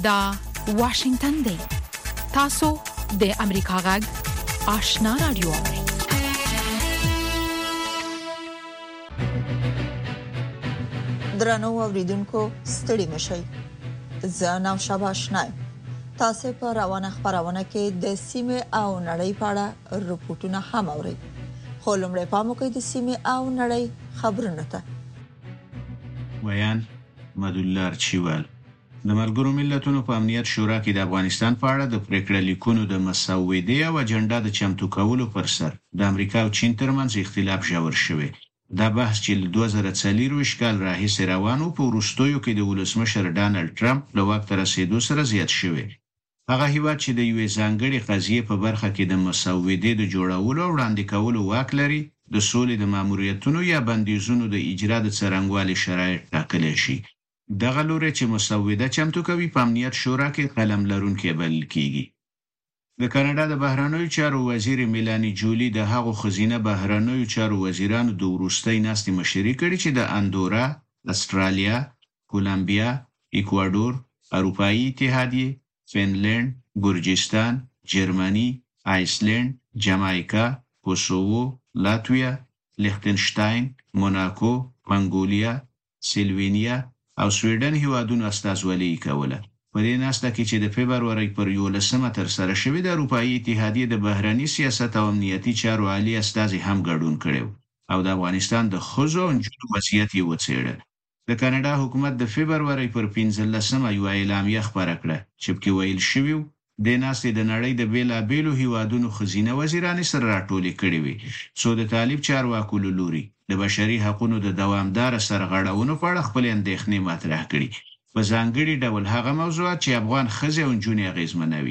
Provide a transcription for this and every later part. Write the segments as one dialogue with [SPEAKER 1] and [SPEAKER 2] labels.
[SPEAKER 1] دا واشنگتن دی تاسو د امریکا غږ آشنا رادیو
[SPEAKER 2] درنو اوریدونکو ستړي مشئ زه نو شاباشنای تاسو په روانه خبرونه کې د سیمه او نړۍ په اړه رپورټونه هم اورئ خو لمړی پام وکړئ د سیمه او نړۍ خبرونه ته
[SPEAKER 3] ویان مدولار چیوال د ملګرو ملتونو په امنیت شورا کې د افغانستان په اړه د پریکړه لیکونو د مسودې او اجنډا د چمتو کولو پر سر د امریکا او چین ترمنځ اختلاف ژور شوی دا بحث چې 2024 کال راهیسې روانو په وروستیو کې د ولسمشر ډانلډ ټرمپ له واک ته رسیدو سره زیات شوی هغه هیواد چې د یوې ځانګړې قضیې په برخه کې د مسودې د جوړولو او وړاندې کولو واک لري د سولې د ماموریتونو یا بندیزونو د اجرا د څرنګوالي شرایط ټاکلی شي دغه لوري چې مسوده چمتو کوي په امنیت شورا کې قلم لرونکي بلل کیږي د کاناډا د بهرنیو چارو وزیر میلانی جولی د هغو خزینه بهرنیو چارو وزیرانو د وروستۍ ناستې مشري کړې چې د اندورا، استرالیا، کولمبیا، ایکوادور، اروپאי اتحادیه، فنلند، ګرجستان، جرمني، آیسلند، جامایکا، کوسوو، لاتویا، لیختنشتاین، موناکو، منګولیا، سلوینیا او سویډن هیوادونو استازولي کوله په دې ناسته کې چې د فبرवरी پر 11 تر سره شوې د اروپאי اتحادیه د بهرنی سیاست او امنیتي چارو عالی استازي هم ګډون کړو او د افغانستان د خزو انجونو وضعیت یې وڅېړل د کاناډا حکومت د فبرवरी پر 15 یو اعلامیه خبره کړه چې په ویل شوی د ناسې د نړۍ د بیلابیلو هیوادونو خزینه وزیران سره راټولې کړې وي څو د طالب چارواکو لوري د بشري حقوقو د دوامدار سرغړونو په اړه خپل اندېښنې مطرح کړي په ځانګړي ډول هغه موضوعات چې افغان ښځې او نجونې اغېزمنوي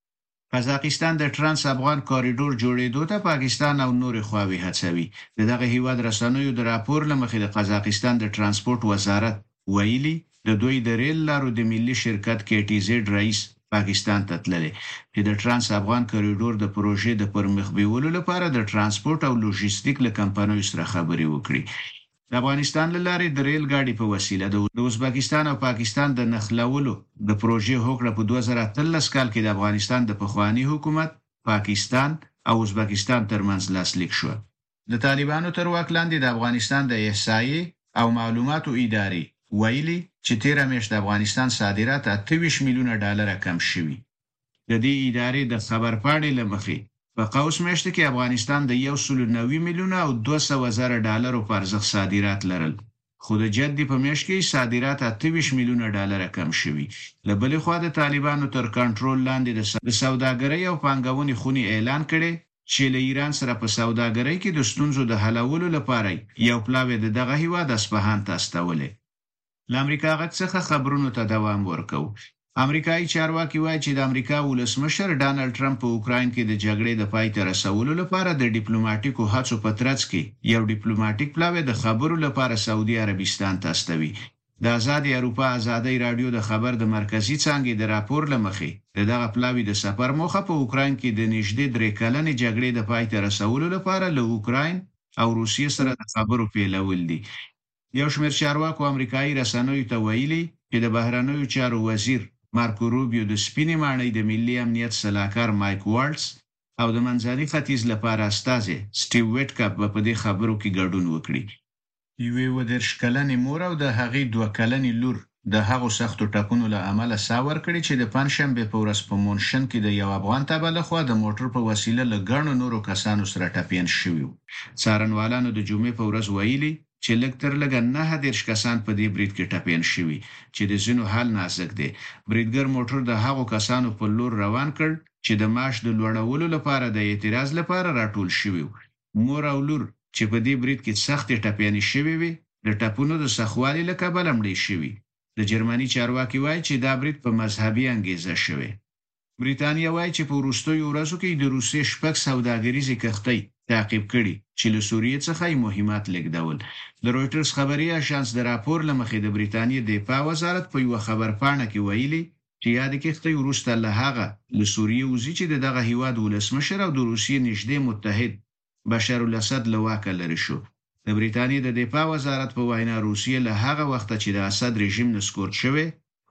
[SPEAKER 3] قزاقستان د ترانس افغان کاریډور جوړېدو ته پاکستان او نور خواوې هڅوي دغه هیواد رسنیو د راپور لمخې د قزاقستان د ترانسپورت وزارت ویلي د دوی د ریل لارو د ملي شرکت کې ټي زد رئیس پاکستان ته تللی چې د ترانس افغان کاریډور د پروژې د پرمخ بیولو لپاره د ترانسپورت او لوجستیک له کمپنیو سره خبرې وکړي د افغانستان لارې د ریل ګاډي په وسیله د ازبکستان او پاکستان د نښلولو د پروژې هوکړه په 2013 کال کې د افغانستان د پخوانی حکومت پاکستان او ازبکستان ترمنځ لاسلیک شو د طالبانو تر واک لاندې د افغانستان د احصایې او معلوماتو ادارې ویلي چې 13 میاشت د افغانستان صادرات 28 میلیونه ډالر کم شوي د دې ادارې د خبرپاڼې لمخې په قوس میاشت کې افغانستان د 190 میلیونه او 200,000 ډالر په ارزښت صادرات لرل خو د جدي په میاشت کې صادرات 28 میلیونه ډالر کم شوي له بلې خوا د طالبانو تر کنټرول لاندې د سوداګرۍ او پانګونې خونې اعلان کړي چې له ایران سره په سوداګرۍ کې د ستونزو د حلولو لپاره یو پلاوی دغه هیواد اصفهان ته استولې لامریکا غږ څخه خبرونو ته دوام ورکو امریکایي چارواکي وایي چې د امریکا ولسمشر ډانلډ ټرمپ په اوکراین کې د جګړې د پای ته رسولو لپاره د ډیپلوماټیکو هڅو په ترڅ کې یو ډیپلوماټیک پلاوی د خبرو لپاره سعودي عربستان ته استوي د آزادي اروپا آزادي رادیو د خبر د مرکزی څانګې د راپور لمخې دغه پلاوی د سفر موخه په اوکراین کې د نږدې 3 کلنې جګړې د پای ته رسولو لپاره له اوکراین او روسیې سره د خبرو پیلول دي یو شمېر چارواکو امریکایي رسنیو ته ویلي چې د بهرنیو چارو وزیر مارکو روبیو د سپینې ماڼۍ د ملي امنیت سلاکار مایک والټس او د منځني ختیځ لپاره استازي سټیو ویټکاپ په دې خبرو کې ګډون وکړي یوې ودرش کلنې مور او د هغې 2 کلنې لور د هغو سختو ټپونو له امله ساور کړي چې د پنځشنبه په ورځ په مونشن کې د یو افغان تبه له خوا د موټر په وسیله له ګڼو نورو کسانو سره ټپین شوي څارنوالانو د جمعې په ورځ ویلي چې لږ تر لږه 9 کسان په دې برید کې ټپین شوي چې د ځینو حال نازک دی بریدګر موټر د هغو کسانو په لور روان کړ چې د معاش د لوړولو لپاره د اعتراض لپاره راټول شوي مور او لور چې په دې برید کې سخت ټپین شوي وي د ټپونو د سخوالي له کبله مړې شوي د جرمني چارواکي وایي چې دا برید په مذهبي انګیزه شوی بریتانیا وایي چې په وروستیو ورځو کې د روسیې شپږ سوداګریزې کښتۍ تعقیب کړي چې له سوریې څخه مهمات لیږدول د رويټرز خبري اژانس د راپور لمخې د بریتانیا د دفاع وزارت په یو خبرپاڼه کې ویلي چې یاد کښتۍ وروسته له هغه له سوریې وزي چې دغه هیواد ولسمشر او د روسیې نږدې متحد بشار الاسد له واکه لري شو د بریتانیا د دفاع وزارت په وینا روسیې له هغه وخت چې د اسد رژیم نسکور شوی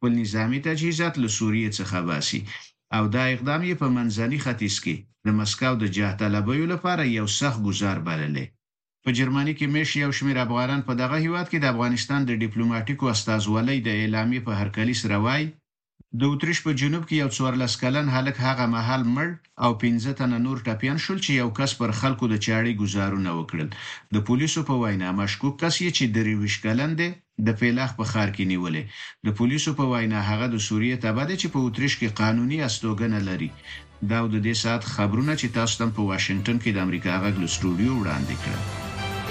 [SPEAKER 3] خپل نظامی تجهیزات له سوریې څخه باسي او دا اقدام یې په منځني ختیځ کې د مسکو د جاه طلبیو لپاره یو سخت ګزار بللی. په جرمني کې مش یو شمېر افغانان په دغه هیواد کې د افغانستان د ډیپلوماټیکو استازولۍ د اعلامیې په هرکلي سره وایي د اتریش په جنوب کې یو 14 کلن هلک هغه مهال مړ او 15 تنه نور ټپیان شول چې یو کس پر خلکو د چاړي گزارونه وکړل. د پولیسو په وینا مشکوک کس یې چې 23 کلن دی د پیلاخ په ښار کې نیولې. د پولیسو په وینا هغه د سوریې تبع دی چې په اتریش کې قانوني استوګنه لري. دا د دې سات خبرونه چې تاسو ته په واشنگټن کې د امریکا غږ له سټوډیو وړاندې کړل.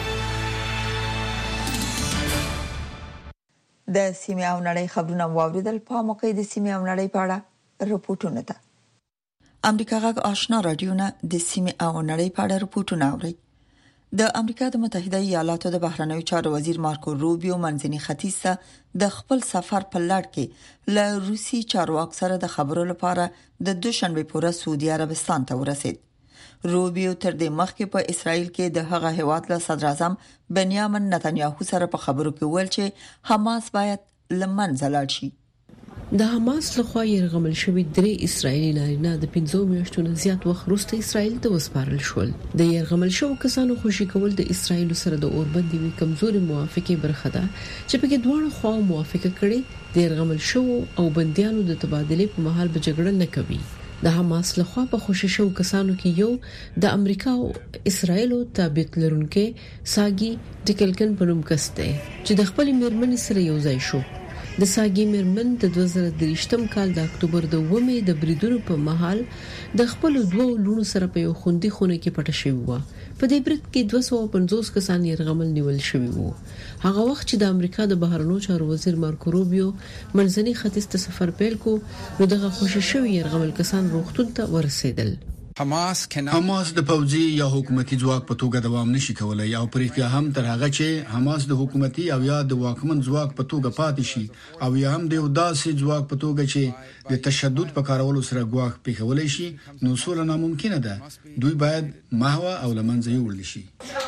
[SPEAKER 2] د سیمې او نړۍ خبرونه واوریدل. په موقع د سیمې او نړۍ په اړه رپورټونه ده. امریکا غږ آشنا رادیو نه د سیمې او نړۍ په اړه رپورټونه اوري. د امریکا د متحده ایالاتو د بهرنیو چارو وزیر مارکو روبیو منځني ختیځ ته د خپل سفر په لړ کې له روسي چارواکو سره د خبرو لپاره د دوشنبه پورې سعودي عربستان ته ورسید. روبیو تر دې مخکې په اسرائیل کې د هغه هیواد له صدر اعظم بنیامین نتنیاهو سره په خبرو کې ویل چې حماس باید لمنځه لاړ شي.
[SPEAKER 4] د حماس لخوا يرغمل شوی 3 اسرایلی نارینه د 15 میاشتو نه زیات وخت وروسته اسرائیل ته وسپارل شول. د يرغمل شوی کسانو خوشي کول د اسرائیل سره د اوربندي وی کمزوري موافقه برخه ده چې په کې دوه خوا موافقه کړي د يرغمل شوی او بنديانو د تبادله په محل به جګړه نه کوي. د حماس لخوا په خوشي شو کسانو کې یو د امریکا او اسرائیل تابعیت لرونکي ساګي ډیکلکن په نوم کسته چې د خپل میرمن سره یو ځای شو. د ساګي میرمن د 2023م کال د اکتوبر د 1 د بریدونو په محل د خپل دوه لونو سره په یو خوندي خونه کې پټه شوی و. په دې برید کې 250 کسان يرغمل نیول شوی وو. هغه وخت چې د امریکا د بهرنیو چارو وزیر مارکو روبیو منځني ختیځ ته سفر پیل کو نو دغه خوشی شوی يرغمل کسان روغتون ته ورسېدل.
[SPEAKER 5] حماس د پوځي یا حکومتي ځواک په توګه دوام نشي کولای او پرېکړه هم تر هغه چې حماس د حکومتي او یا د واکمن ځواک په توګه پاتې شي او یا هم د داسې ځواک په توګه چې د تشدد په کارولو سره ګواښ پیښولای شي نو سوله ناممکنه ده. دوی باید محو او لمنځه یوړل شي.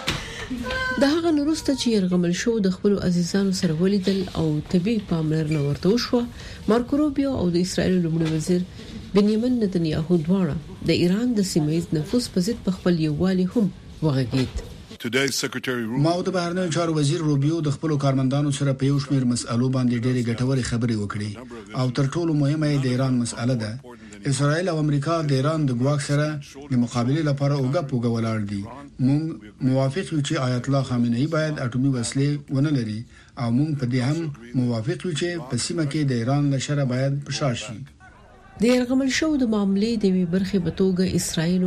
[SPEAKER 4] د هغه نورسته چې يرغمل شو د خپل عزیزانو سره ولیدل او طبي پاملرنه ورته وشو. مارکو روبیو او د اسرائیل لومړي وزیر بنیامین نتنیاهو دواړه د ایران د سیمه‌یز نفوذ په ضد په خپل یووالي هم وغږید.
[SPEAKER 5] ما د بهرنیو چارو وزیر روبیو د خپل کارمندانو سره په یو شمېر مسألو باندې ډېرې ګټورې خبرې وکړې او تر ټولو مهمه د ایران مسأله ده. اسرائیل او امریکا د ایران د ګواښ سره د مقابله لپاره اوګه پوګه ولاړ دي. موږ موافق یو چې آیت الله خامنه‌ای باید اټومي وسلې ونه لري او موږ په دې هم موافق یو چې په سیمه کې د ایران له شره باید پشا شي.
[SPEAKER 4] د يرغمل شو د معاملې د وی برخه بتوګه اسرائیل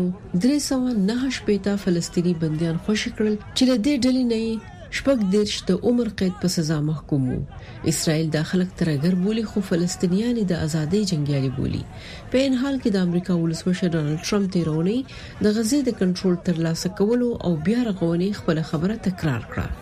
[SPEAKER 4] 309 فلسطینی بنديان خوشی کړل چې له دې ډلې نه شپږ دیرش د عمر قید په سزا محکوم وو. اسرائیل داخلك ترګر بولی خو فلسطینیان د ازادۍ جنگیالي بولی. په ان حال کې د امریکا ولسمشر ډانلډ ټرمپ تیرونی د غزې د کنټرول ترلاسه کولو او بیا رغونې خپل خبره تکرار کړه.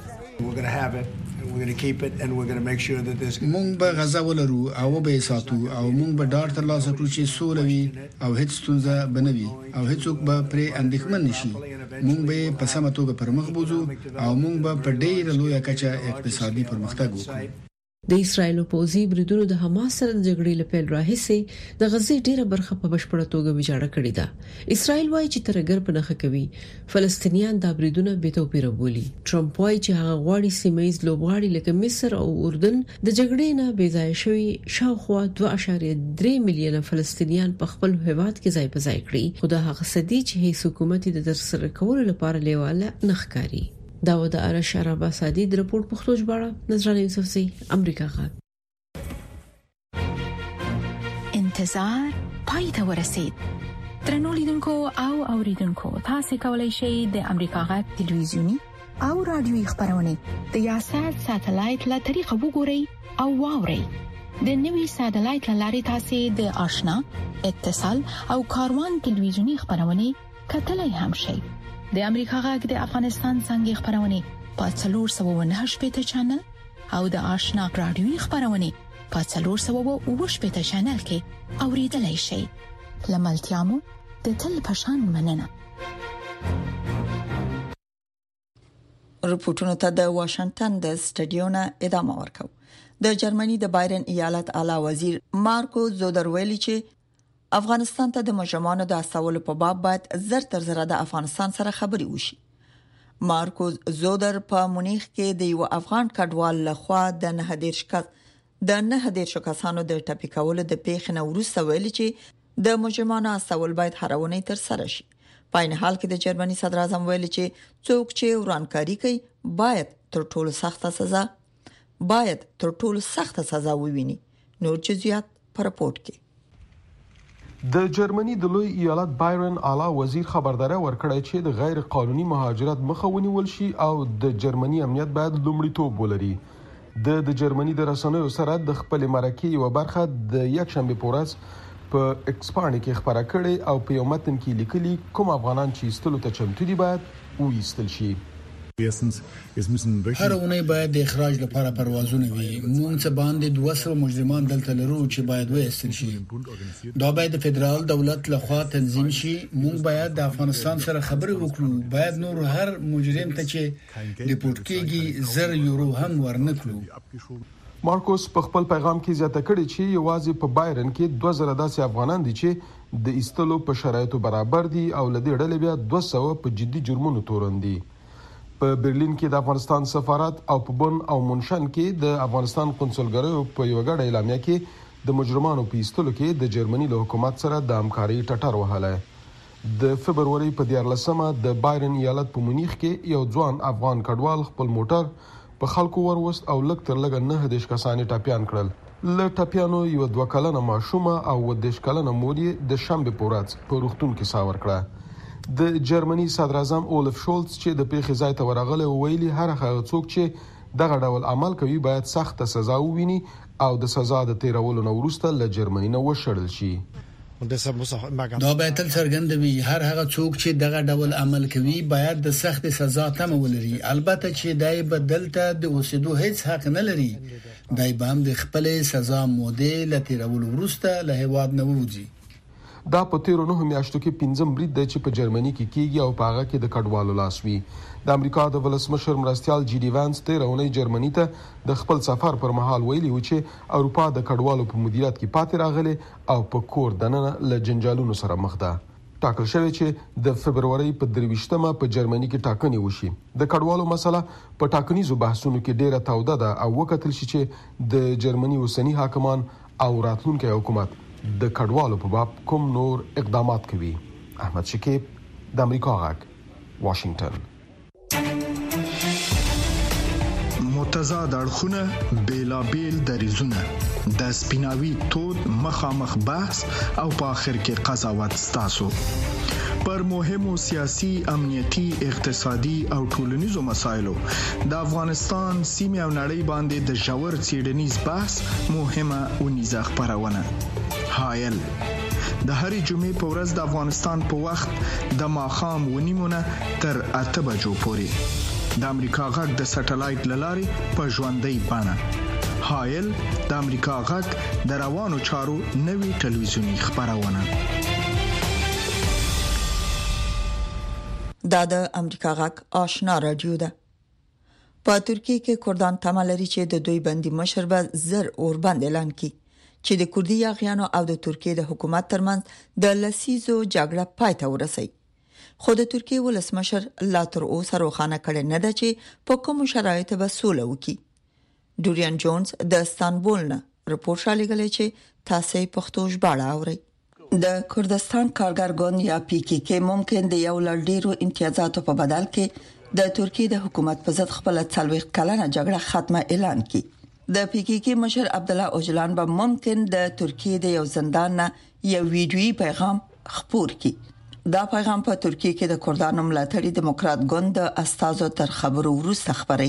[SPEAKER 5] مونږ به غزا ولرو او به ساتو او مونږ به ډار ترلاسه کړو چې سوله وي او هیڅ ستونزه بنوي او هیڅوک به پرې اندېښمن نشي. مونږ به په سمه توګه پرمخ بوزو او مونږ به په ډېر لوی کچه اقتصادي پرمختګ وکړو.
[SPEAKER 4] د اسرائیل پوځي بریدونو د حماس سره د جګړې لپاره راهیسه د غزې ډیره برخه په بشپړه توګه ویجاړه کړې ده. اسرائیل وايي چې ترګر په نخښه کوي. فلسطینیان د بریدونو به توپیر بولي. ټرمپ وايي چې هغه غواړي سیمه‌یز لوبغاړي لکه مصر او اردن د جګړې نه بې ځای شوي شاوخوا 2.3 میلیونه فلسطینیان په خپل هیواد کې ځای په ځای کړي. خو دا هغه سدي چې هیڅ حکومت د ترسره کولو لپاره لیواله نخکاری. داود ارش عربا سادی د رپورت پښتو ژباړه نظرانه یوسفزئی امریکا غږ.
[SPEAKER 1] انتظار پای ته ورسید. ترنو لیدونکو او اوریدونکو تاسو کولی شئ د امریکا غږ ټلویزیونی او رادیوي خبرونه د یاشات ساتلایت له طریقو وګورئ او واورئ. د نوي ساتلایت لارې تاسو د آشنا اتصال او کاروان ټلویزیونی خبرونه کتلای هم شئ. د امریکا غږ د افغانستان څنګه خبرونه په 398 چینل او د آشنا رادیوي خبرونه په 428 چینل کې اوریدلای شئ. لملتيامو د تل پشان مننه.
[SPEAKER 2] رپورټونو ته د واشنگټن د سټډیو نه ادامه ورکو. د جرمني د بایرن ایالت اعلی وزیر مارکو زودر ویلي چې افغانستان ته د مجرمانو د استولو په باب باید زر تر زر د افغانستان سره خبري وشي. مارکو زودر په مونیخ کې د یو افغان کډوال لخوا د 9 کسانو د ټاپي کولو د پیښې نه وروسته ویلي چې د مجرمانو استول باید هرونه تر سره شي. په این حال کې د جرمني صدر اعظم ویلي چې څوک چې ورانکاري کوي باید تر ټولو سخته سزا وویني. نور جزئیات په راپورټ کې.
[SPEAKER 6] د جرمني د لوی ایالت بایرن اعلی وزیر خبرداري ورکړی چې د غیر قانوني مهاجرت مخه ونیول شي او د جرمني امنیت باید لومړیتوب ولري. د جرمني د رسنیو سره د خپل مرکه یو برخه د یک شنبه پورز په ایکسپانډ کې خبره کړې او په یو متن کې لیکلي کوم افغانان چې استلو ته چمتو دي باید وایستل شي.
[SPEAKER 5] هر اونۍ باید د اخراج لپاره پروازونه وي. موږ څه باندې 200 مجرمان دلته لرو چې باید وایستل شي. دا باید د فدرال دولت لخوا تنظیم شي. موږ باید د افغانستان سره خبرې وکړو. باید نور هر مجرم ته چې ریپورت کیږي 0 یورو هم ورنکړو.
[SPEAKER 6] مارکوس په خپل پیغام کې زیاته کړې چې یوازې په بایرن کې 2000 داسې افغانان دي چې د ایستلو په شرایطو برابر دي او لدې ډلې بیا 200 په جدي جرمونو تورن دي. په برلین کې د افغانستان سفارت او په بون او منشن کې د افغانستان قونسلګریو په یو غړ اعلامیه کې د مجرمانو په ایستلو کې د جرمني له حکومت سره د همکاري ټټر وهله. د فبرवरी په 14مه د بایرن ایالت په مونیخ کې یو ځوان افغان کډوال خپل موټر په خلکو وروست او لک تر لګ 9 کسانې ټاپیان کړل. ل ټاپیانو یو 2 کلنه ماشومه او 10 کلنه مور د شنبه پورز په روغتون کې ساور کړه. د جرمني صدر اعظم اولف شولز چې د پیښې ځای ته ورغله ویلي هر هغه څوک چې دغه ډول عمل کوي باید سخت سزا وویني او د سزا د تیرولو نه وروسته له جرمني نه وشړل شي.
[SPEAKER 5] دا باید تل څرګند وي. هر هغه څوک چې دغه ډول عمل کوي باید د سخت سزا تمه ولري. البته چې دای بدلته د اوسېدو هیڅ حق نه لري. دای به هم د خپل سزا موده له تیرولو وروسته له هیواد نه وځي.
[SPEAKER 6] دا په 13 میاشتو کې 15 برید دی چې په جرمني کې کیږي او په هغه کې د کډوالو لاس وي. د امریکا د ولسمشر مرستيال جی ډي وانس 13 جرمني ته د خپل سفر پر مهال ویلي و چې اروپا د کډوالو په مدیریت کې پاتې راغلي او په کور دننه له جنجالونو سره مخ ده. ټاکل شوی چې د فبرवरी په 23مه په جرمني کې ټاکنې وشي. د کډوالو مسله په ټاکنیزو بحثونو کې ډیره توده ده او وکتل شي چې د جرمني اوسنی حاکمان او راتلونکي حکومت د کډوالو په باب کوم نور اقدامات کوي. احمد شکیب د امریکا غږ واشنگټن.
[SPEAKER 7] متضاد اړخونه بیلابیل دریزونه د سپیناوي تود مخامخ بحث او په اخر کې قضاوت ستاسو پر مهمو سیاسي، امنیتي، اقتصادي او ټولنیزو مسایلو د افغانستان سیمه او نړۍ باندې د ژور څېړنیز بحث مهمه ونیزه خبرونه. حایل د هرې جمعې په ورځ د افغانستان په وخت د ماښام 9 تر 8 بجو پورې د امریکا غږ د سټلایټ للارې په ژوندۍ بڼه. حایل د امریکا غږ د روانو چارو نوي ټلویزیونی خبرونه.
[SPEAKER 2] دا د امریکا غږ آشنا رادیو ده. په ترکیه کې کردان تمه لري چې د دوی بندي مشر به زر اوربند اعلان کړي چې د کوردي یاغیانو او د ترکیه د حکومت ترمنځ د لسیزو جګړه پای ته ورسي. خو د ترکیه ولسمشر لا تر اوسه روښانه کړي نه ده چې په کوم شرایطو به سوله وکړي. ډوریان جونز د استانبول نه راپور شالېږي چې تاسو پښتو ژباړه اورئ. د کردستان کارګر ګوند یا پی کی کې ممکن د یو لړ ډیرو امتیازاتو په بدل کې د ترکیه د حکومت په ضد خپل 40 کلنه جګړه ختمه اعلان کړي. د پی کی کې مشر عبد الله اوجلان به ممکن د ترکیه د یو زندان نه یو ویډیویي پیغام خپور کړي. دا پیغام په ترکیه کې د کردانو ملاتړي دیموکرات ګوند د استازو تر خبرو وروسته خبري.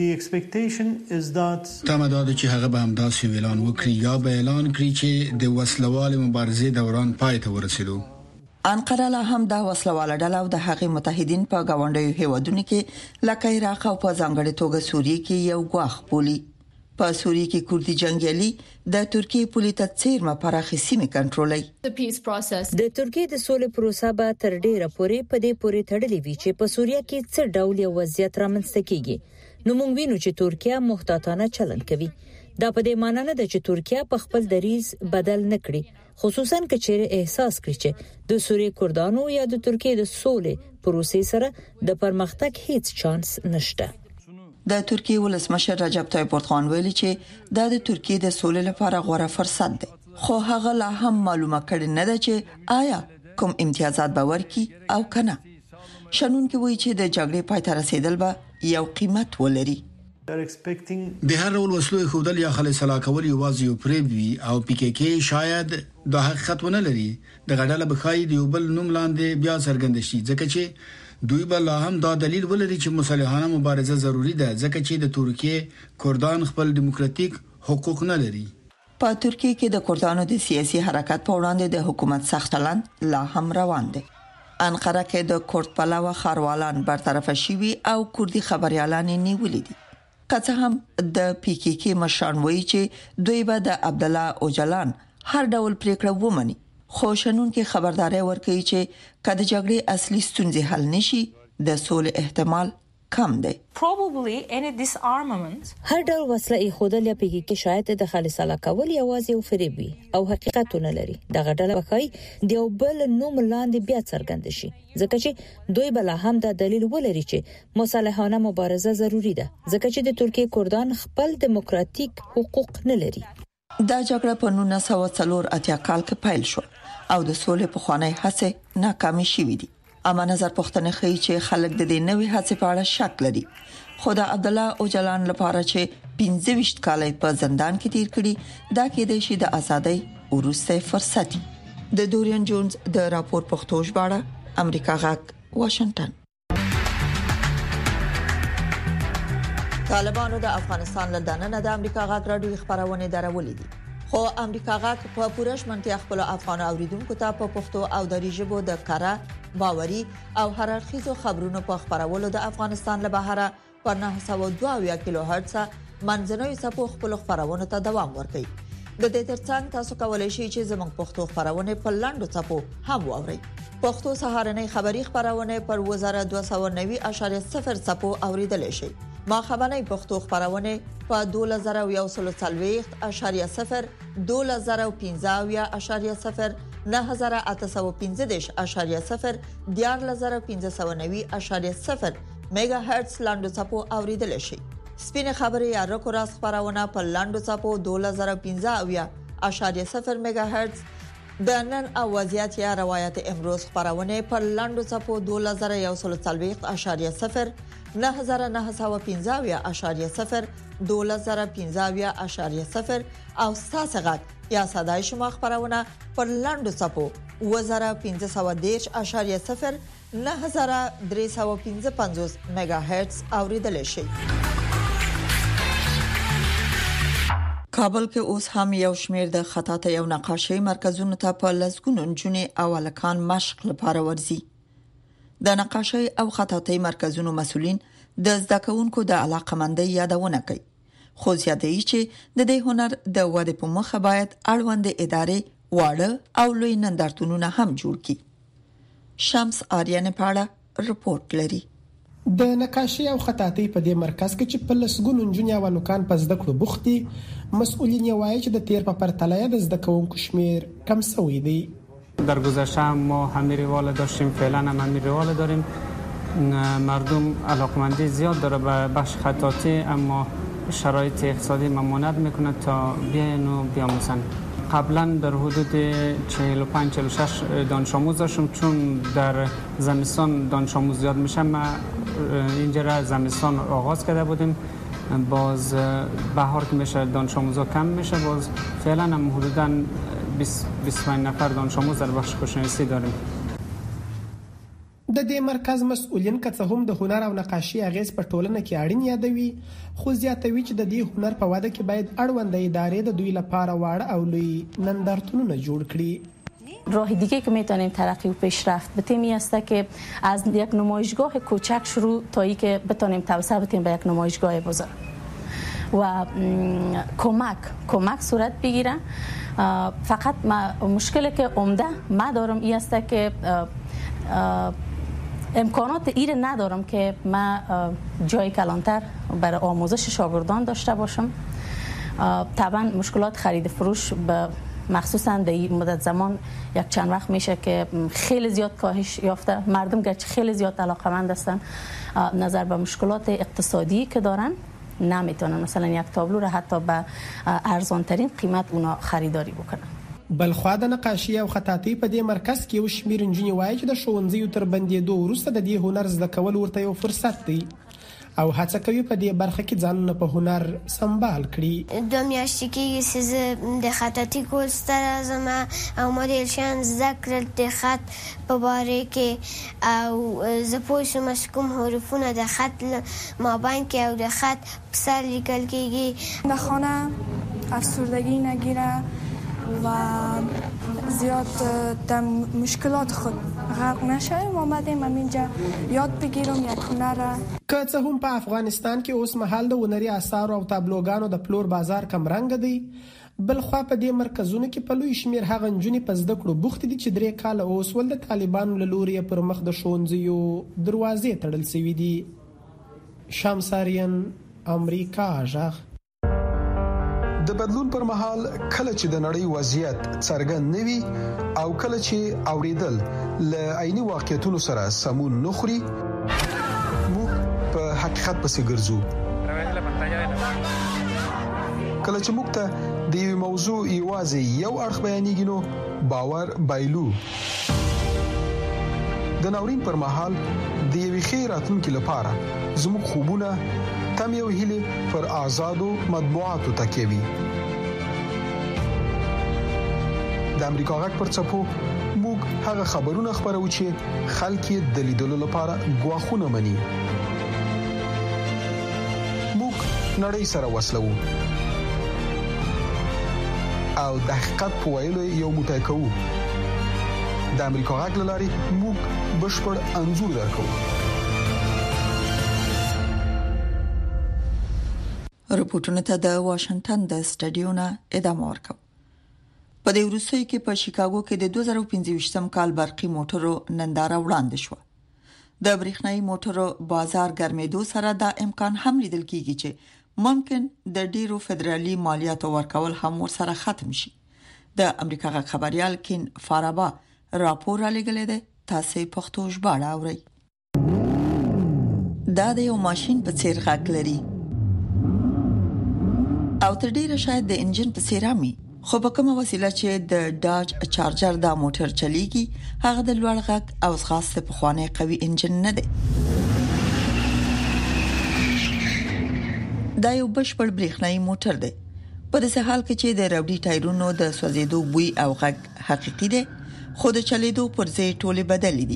[SPEAKER 5] تمداد چې هغه به همداسې اعلان وکړي یا به اعلان کړي چې د وسلوال مبارزې دوران پای ته ورسېدو.
[SPEAKER 2] انقره لا هم د وسلواله ډله او د هغې متحدین په گاونډیو هیوادونو کې لکه عراق او په ځانګړي توګه سوریه کې یو غواخ بولی. په سوریه کې کوردي جنگیالي د ترکیه پولیټه څیرمه پراخي سیمه کنټرولوي.
[SPEAKER 8] د ترکیه د سولې پروسه به تر ډیره پورې په دې پورې تړلې وي چې په سوریه کې څه ډول وضعیت رامنځته کیږي. نو موږ وینو چې ترکیه محتاطانه چلند کوي. دا په دې معنی نه ده چې ترکیه په خپل دریز بدل نکړي، خصوصا که چیرې احساس کړي چې د سوریې کردانو یا د ترکیې د سولې پروسې سره د پرمختګ هیڅ چانس نشته.
[SPEAKER 2] د ترکیې ولسمشر رجب طیب اردوغان ویلي چې دا د ترکیې د سولې لپاره غوره فرصت دی، خو هغه لا هم معلومه کړي نه ده چې آیا کوم امتیازات به ورکړي او کنه. شنونکي وایي چې د جګړې پای ته رسیدل به یو قیمت ولري.
[SPEAKER 5] د هر ډول وسلو خودل یا خلک سلا کول یوازې یو پریب وي او پی کې کې شاید د حقیقت ونه لري. د غډاله بخای دی یو بل نوم لاندې بیا څرګند شي، ځکه چې دوی به لا هم دا دلیل ولري چې مصالحانه مبارزه ضروری ده، ځکه چې د ترکیې کردان خپل دیموکراتیک حقوق نه لري.
[SPEAKER 2] په ترکیه کې د کردانو د سیاسي حرکت په وړاندې د حکومت سخت چلند لا هم روان دی. انقره کې د کورد پلوه خاروالان برطرف شوي او کوردي خبريالان نیولې دي. که هم د پی کې کې مشران وایي چې دوی به د عبد الله اوجلان هر ډول پریکړه ومني، خو شنونکي خبرداري ورکوي چې کله جګړې اصلي ستونزې حل نشي د سولې احتمال کم دی.
[SPEAKER 8] هر ډول وسله خودل یا پیګي کې شاید د خالصاله کول یوازې او فریب وي او حقیقتونه لري. د غډله بخای د یو بل نوم لاندې بیا څرګند شي، ځکه چې دوی بل هم د دلیل ولري چې مصالحانه مبارزه ضروری ده، ځکه چې د ترکیې کردان خپل دیموکراتیک حقوق نه لري.
[SPEAKER 2] دا جګړه په 1984 کال کې پیل شو او د سولې په خوانی هڅه ناکامه شوې دي. اما نظر پښتنه خي چې خلک د دې نوې هڅې په اړه شک لري. خدا عبد الله اوجلان لپاره چې 25 کال په زندان کې تیر کړي، دا کې د شي د ازادۍ ورسته فرصت. د دورین جونز د راپور پښتو ژباړه، امریکا غاک، واشنگټن. طالبانو د افغانستان له دننه د امریکا غاک راډیو خبرونه درولې دي، خو امریکا غاک په پوره شمنتیا خپل افغان اوریدونکو ته په پښتو او دری ژبه د کارا باوري او هررخیزو خبرونو په خبرولو د افغانستان له بهره پر 902 کیلو هرتز منځنوي سپو خپل خبرونه ته دوام ورکوي. د دې ترڅنګ تاسو کولای شئ چې زموږ پښتو خبرونه په لاندو سپو هم واورئ. پښتو سهارنۍ خبری خبرونه پر 2290.0 سپو اوریدل شي. ما خبرنۍ پښتو خبرونه په 2140.0 2015.0 9815.0 14590.0 میگا هرتز لاندو چپو اوریدل شي. سپینه خبری یا رکو راس خبرونه په لاندو چپو 2015.0 میگا هرتز، د نن او وضعیت یا روایت امروز خبرونه په لاندو چپو 2140.0 9915.0 2015.0 او ستاسغت یا صدای شما خبرونه پر لاندو چپو 1510.0 9355 میگا هرتز اوریدل شي. کابل کې اوس هم یو شمېر د خطاطۍ او نقاشۍ مرکزونو ته په لسګونو نجونې او الکان مشق لپاره ورځي. د نقاشۍ او خطاطۍ مرکزونو مسؤلین د زده کوونکو د علاقمندۍ یادونه کوي، خو زیاتوي چې د دې هنر د ودې په مخه باید اړوند ادارې واړه او لوی نندارتونونه هم جوړ کړي. شمس آریان پاړه رپورټ لري.
[SPEAKER 9] د نقاشۍ او خطاطۍ په دې مرکز کې چې په لسګونو نجونې او الکان په زده کړو بوختي، مسؤلین یې وایي چې د تیر په پرتله د زده کوونکو شمیر کم شوی دی.
[SPEAKER 10] در گذشته ما همین روال داشتیم، فعلا هم همین روال داریم. مردم علاقمندی زیاد داره به بخش خطاطی، اما شرایط اقتصادی ممانعت میکنه تا بیاین و بیاموزن. قبلا در حدود 45-46 دانش آموز داشتم، چون در زمستان دانش آموز زیاد میشه ما اینجا را زمستان آغاز کرده بودیم، باز بهار که میشه دانش آموزا کم میشه، باز فعلا هم حدودا 20 نفر دانش آموز در بخش کوشنویسی داریم.
[SPEAKER 9] د دې مرکز مسؤلین که څه هم د هنر او نقاشي اغیز په ټولنه کې اړین یادوي، خو زیاتوي چې د دې هنر په وده کې باید اړوند ادارې د دوی لپاره واړه او لوی نندارتونونه جوړ کړي.
[SPEAKER 11] راه دیگه که میتونیم ترقی و پیشرفت بتیم است که از یک نمایشگاه کوچک شروع تا ای که بتونیم توسعه بدیم به یک نمایشگاه بزرگ و کمک صورت بگیره. فقط مشکلی که عمده ما دارم این است که امکانات ایره ندارم که ما جای کلانتر برای آموزش شاگردان داشته باشم طبعا مشکلات خرید فروش به مخصوصا در این مدت زمان یک چند وقت میشه که خیلی زیاد کاهش یافته. مردم گرچه خیلی زیاد علاقه‌مند هستن نظر به مشکلات اقتصادی که دارن نمیتونن مثلا یک تابلو را حتی به ارزان ترین قیمت اونا خریداری بکنن.
[SPEAKER 9] بلخوا د نقاشي او خطاطي په دې مرکز کې یو شمېر نجونې وایي چې د ښوونځیو تر بندېدو وروسته د دې هنر زده کول ورته یو فرصت دی او هڅه کوي په دې برخه کې ځانونه په هنر سمبال کړي.
[SPEAKER 12] د میاشتې کې چې د خطاطي کول ستره زما او مدل شان ذکر د خط په باره کې او زه پوه شوم چې کوم حروفونه د خط مابین کې او د خط په سر لیکل کېږي.
[SPEAKER 13] در خانه افسردگی نگیره و زیاد در مشکلات خود غرق نشویم. آمدیم اینجا یاد بگیرم یک هنر را.
[SPEAKER 9] که څه هم په افغانستان کې اوس مهال د هنري آثارو او تابلوګانو د پلور بازار کم رنګ دی، بلخوا په دې مرکزونو کې په لوی شمیر هغه نجونې په زده کړو بوخت دي چې 3 کاله اوس ول د طالبانو له لوري پر مخ د ښوونځیو دروازې تړل شوې دي. شمساریان امریکا ژغ.
[SPEAKER 6] د بدلون پر مهال کله چې د نړۍ وضعیت څرګند نوي او کله چې اوریدل له عیني واقعیتونو سره سمون نخوري، موږ په حقیقت پسې ګرځو. کله چې موږ ته د یو موضوع یوازې یو اړخ بیانېږي نو باور بایلو. د ناورین پر مهال د یوې ښې راتلونکې لپاره زموږ خوبونه تم یو هیله پر آزادو مطبوعاتو تکیه وي. د امریکا غږ پر څپو موږ هغه خبرونه خبرو چې خلک یې د لیدلو لپاره غواخونه مني. موږ نړۍ سره وصلو او د حقیقت په ویلو یو موټی کوو. د امریکا غږ لاري موږ بشپړ انځور درکو.
[SPEAKER 2] رپورټونه ته د واشنگټن د سټډیو نه ادامه ورکوم. په دې وروستیو کې په شیکاګو کې د 2025م کال برقي موټرو ننداره وړاندې شو. د برېښنايي موټرو بازار ګرمېدو سره دا امکان هم لیدل کېږي چې ممکن د ډیرو فدرالي مالیاتو ورکول هم ورسره ختم شي. د امریکا غږ خبريال کین فارابا راپور را لګلې ده، تاسو پښتو ژباړه اورئ. دا د یو ماشين په څیر غږ لري او تر ډیره شاید د انجن په څیر امي، خو په کومه وسیله چې د ډاج چارجر دا موټر چلیږي هغه د لوړ غږ او ځغاسته په خوانه قوي انجن نه دی. دا یو بشپړ برېښنايي موټر دی. په داسې حال کې چې د ربړي ټایرونو د سوځېدو بوی او غږ حقيقي دی، خو د چلیدو پر ځای ټوله بدل دي.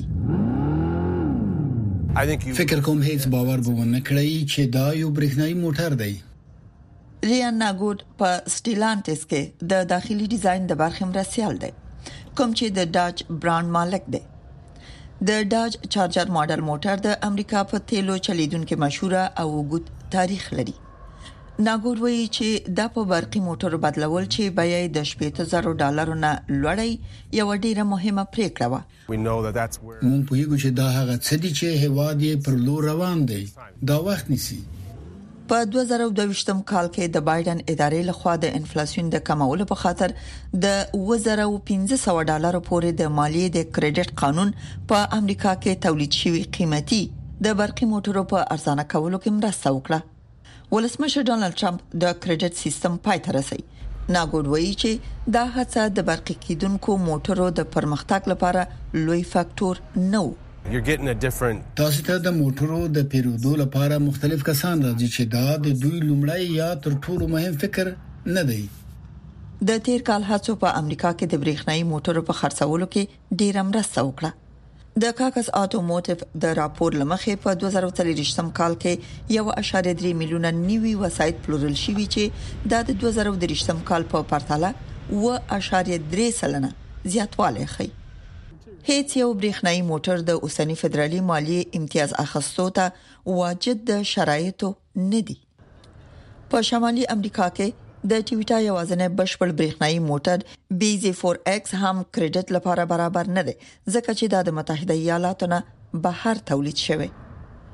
[SPEAKER 5] فکر کوم هیڅ باور به ونه کړی چې دا یو برېښنايي موټر دی.
[SPEAKER 2] ریان ناګود په سټیلانټس کې د داخلي ډیزاین د برخې مرسیال دی، کوم چې د ډاج برانډ مالک دی. د ډاج چارجر ماډل موټر د امریکا په تیلو چلیدونکو مشهوره او وګړي تاریخ لري. ناګود وایي چې دا په برقي موټرو بدلول چې بیه د $80,000 نه لوړی یو ډیره مهمه پریکړه و.
[SPEAKER 5] مونږ پوهیږو چې دا هغه څه دي چې هواد یې پر لور روان دی. دا وخت نیسي.
[SPEAKER 2] په 2022م کال کې د بایدن ادارې لخوا د انفلیسیون د کمولو په خاطر د $1500 پورې د مالیې د کریډټ قانون په امریکا کې تولید شوی قیمتي د برقي موټرو په ارزانه کولو کې مرسته وکړه. ولسمشر ډونالد ټرمپ د کریډټ سیستم پای ته رسوي. ناګود وایي چې دا هڅه د برقي کیدونکو موټرو د پرمختګ لپاره لوی فاکټور نه و.
[SPEAKER 5] تاسو ته د موټرو د پیرودو لپاره مختلف کسان راځي چې دا د دوی لومړی یا تر ټولو مهم فکر نه دی.
[SPEAKER 2] د تیر کال هڅو په امریکا کې د برېښنايي موټرو په خرڅولو کې ډېر مرسته وکړه. د کاکس اتوموټیو د راپور لمخې په 2023م کال کې 1.3 میلیونه نوي وسایط پلورل شوي چې د 2023م کال په پرتله 1.3% زیاتوالی ښیي. هیڅ یو برېښنايي موټر د اوسنی فدرالي مالیې امتیاز اخیستو ته واجد د شرایطو نه دي. په شمالي امریکا کې د ټویوټا یوازینی بشپړ برېښنايي موټر BZ4X هم کریډټ لپاره برابر نه دی، ځکه چې د متحده ایالاتو نه بهر تولید شوی.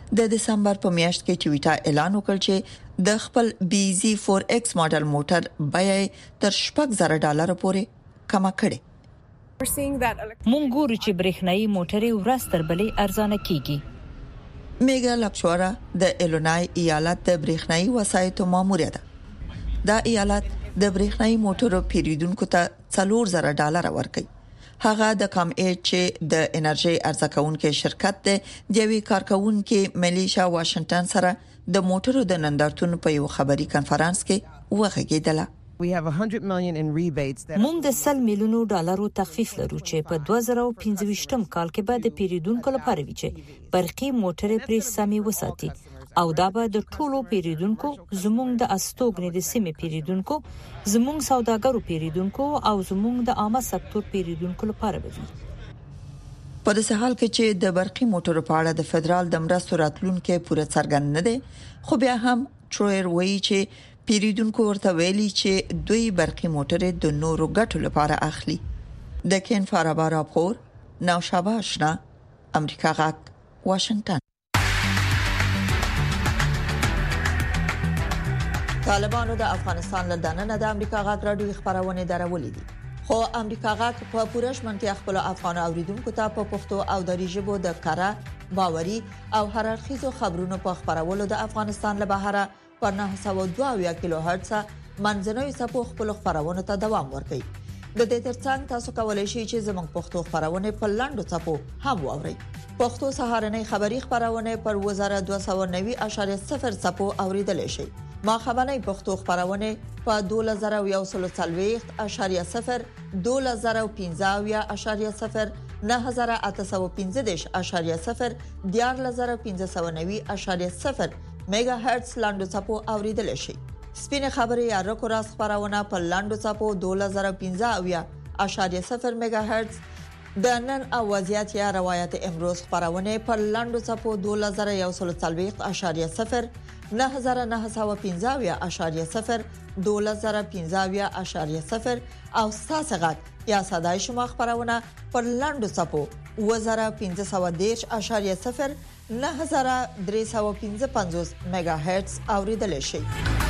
[SPEAKER 2] د دسمبر په میاشت کې ټویټا اعلان وکړ چې د خپل BZ4X ماډل موټر بیه تر $6,000 پورې کم کړي.
[SPEAKER 8] مونږ ګورو چې برېښنايي موټرې ورځ تر بلې ارزانه کیږي.
[SPEAKER 2] میګا لپشورا د ایلونای ایالت د برېښنايي وسایطو ماموریت ده. دا ایالت د برېښنايي موټرو پیریدونکو ته $4,000 ورکړي. هغه د کام ایچ چې د انرژي ارزکونکو شرکت د دیوی کارکونکو ملیشا واشنگټن سره د موټرو د نندارتون په یو خبري کانفرنس کې وغږیدله.
[SPEAKER 8] مونږ د $100 میلیون تخفیف لرو چې په 2025 کال کې به د پیریدونکو لپاره وي چې برقي موټرې پرې سمې وساتي او دا به د ټولو پیریدونکو زموږ د استوګنې د سیمې پیریدونکو زموږ سوداګرو پیریدونکو او زموږ د عامه سکتور پیریدونکو لپاره وي.
[SPEAKER 2] په داسې حال کې چې د برقي موټرو په اړه د فدرال د مرستو راتلونکو پوره څرګند نه دي، خو بیا هم ټرویر وایي چې پیریدونکو ورته ویلي چې دوی برقي موټرې د نورو ګټو لپاره اخلي. د کین فارابا راپور نوشابه آشنا، امریکا غاک، واشنگټن. طالبانو د افغانستان له دننه د امریکا غاک راډیو خبرونه درولې دي، خو امریکا غاک په پوره شمنتیا خپل افغان اوریدونکو ته په پښتو او دری ژبه د کاره باوري او هررخیزو خبرونو په خبرولو د افغانستان له بهره پر 902 کیلو هرتز منځنوي سپو خپل خبرونه ته دوام ورکوي. د دې ترڅنګ تاسو کولای شئ چې زموږ پښتو خبرونه په لاندو سپو هم واورئ. پښتو سهارنۍ خبری خبرونه پر 1290.0 سپو اوریدل شي. ما خبرنۍ پښتو خبرونه په 2140.0 2015.0 9815.0 14590.0 میگا هرتز لاندو چپو اوریدل شي. سپینه خبري یا رکوراس خبرونه په لاندو چپو 2015.0 میگا هرتز د نن اوازيات یا روایت امروز خبرونه په لاندو چپو 2140.0 9915.0 2015.0 او ساسغت یا صداي شما خبرونه پر لاندو چپو 1510.0 9355 میگا هرتز اوریدل شي.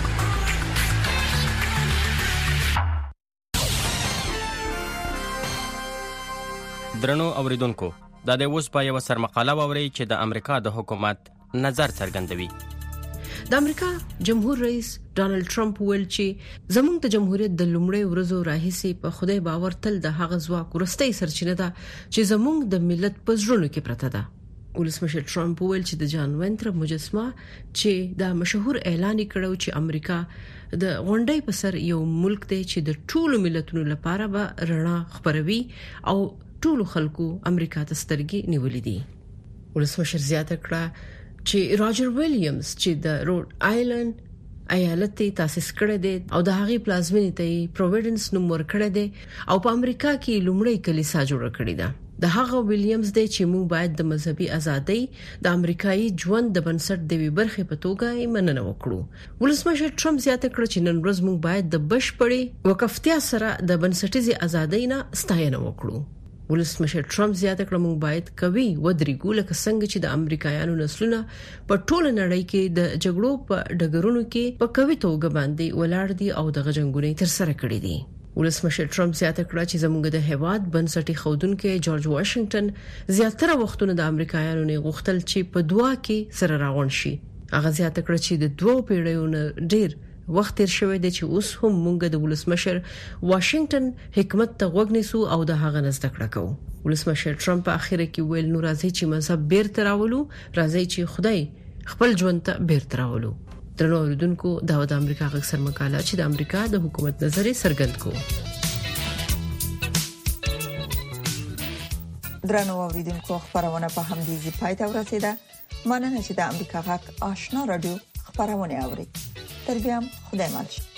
[SPEAKER 14] درنو اوریدونکو، دا د اوس په یو سرمقاله ووري چې د امریکا د حکومت نظر څرګندوي.
[SPEAKER 4] د امریکا جمهور رئیس ډانلډ ټرمپ ویل چې زموږ د جمهوریت د لومړۍ ورځو راهیسې په خدای باور تل د هغه ځواک ورستۍ سرچینه ده چې زموږ د ملت په زړونو کې پرته ده. ولسمشر ټرمپ ویل چې د جان وینتر مجسمه چې د مشهور اعلان کړو چې امریکا د غونډۍ په سر یو ملک دی چې د ټولو ملتونو لپاره به رڼا خبروي او ټولو خلکو امریکا ته سترګې نیولې دي. ولسمشر زیاته کړه چې راجر ویلیامز چې د روډ آیلند ایالت تاسیس کړی دی او د هغې پلازمینې ته پروویډنس نوم ورکړی دی او په امریکا کې لومړی کلیسا جوړ کړې ده. د هغه ویلیامز دی چې موږ باید د مذهبي ازادۍ د امریکایي ژوند د بنسټ د وی برخې په توګه مننه وکړو. ولسمشر ټرمپ زیاته کړه چې نن ورځ موږ باید د بشپړې وقفتیا سره د بنسټیزي ازادۍ نه ستاینه وکړو. ولسمشر ټرمپ زیاته کړه موږ باید قوي ودرېګو لکه څنګه چې د امریکایانو نسلونه په ټوله نړۍ کې د جګړو په ډګرونو کې په قوي توګه باندې ولاړ دي او د غجنګونې تر سره کړې دي. ولسمشر ټرمپ زیاته کړه چې زموږ د هیواد بنسټي خودونکو جورج واشنگټن زیاتره وختونه د امریکایانو نه غوښتل چې په دعا کې سره راغون شي. هغه زیاته کړه چې د دوه پیړیو ډیر وخت تیر شوی دی چې اوس هم موږ د ولسمشر واشنگټن حکمت ته غوږ نیسو او د هغه نزد کړه کوو. ولسمشر ټرمپ په اخر کې ویل نو راځي چې مذهب بیرته راولو، راځي چې خدای خپل ژوند ته بیرته راولو. درنو اوریدونکو، دا د امریکا غږ سرمقاله چې د امریکا د حکومت نظر څرګند کو.
[SPEAKER 2] درنو اوریدونکو، خبرونه په همدې ځای پای ته ورسیده. مننه چې د امریکا غږ آشنا رادیو خبرونه اوري. تر بیا خدای مل.